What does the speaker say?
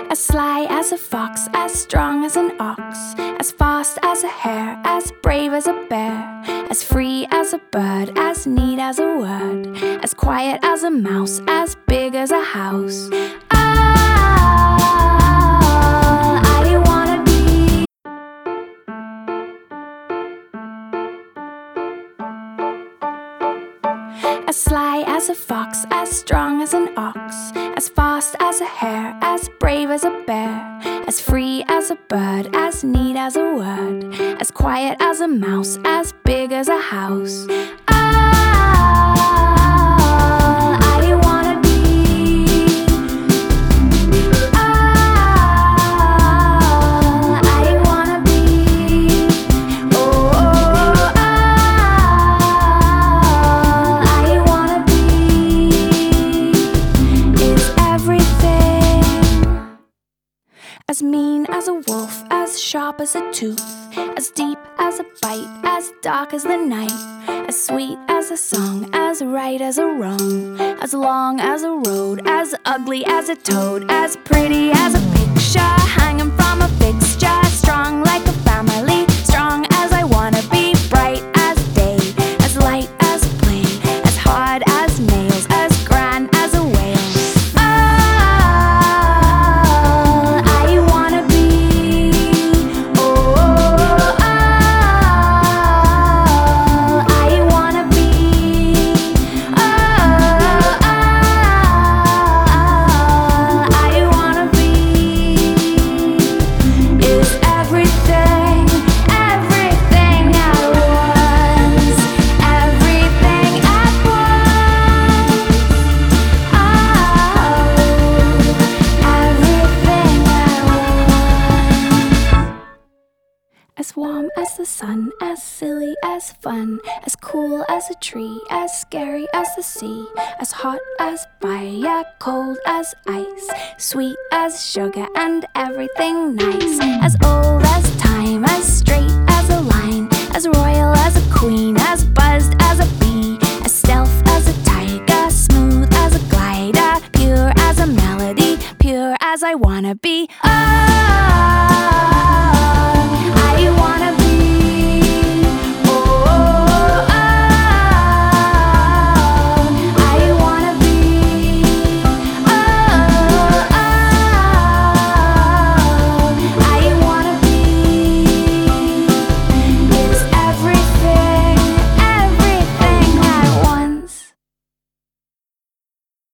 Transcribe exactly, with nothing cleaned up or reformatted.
As sly as a fox, as strong as an ox, as fast as a hare, as brave as a bear, as free as a bird, as neat as a word, as quiet as a mouse, as big as a house. All I wanna be. As sly as a fox, as strong as an ox, as fast as a hare, as brave as a bear, as free as a bird, as neat as a word, as quiet as a mouse, as big as a house. All I wanna be. All I wanna be. Oh, all I wanna be is everything. As mean as a wolf, as sharp as a tooth, as deep as a bite, as dark as the night, as sweet as a song, as right as a wrong, as long as a road, as ugly as a toad, as pretty as a picture hanging from a fixture, strong like a family, strong as I wanna be, bright as day, as light as play, as hard as nails, as grand as a whale. All I wanna be. Oh, all I wanna be. Oh, all I wanna be is everything, everything at once, everything at once. Oh, everything at once. As warm as the sun, as silly as fun, as cool as a tree, as scary as the sea, as hot as fire, cold as ice, sweet as sugar and everything nice, as old as time, as straight as a line, as royal as a queen, as buzzed as a bee, as stealth as a tiger, smooth as a glider, pure as a melody, pure as I wanna be.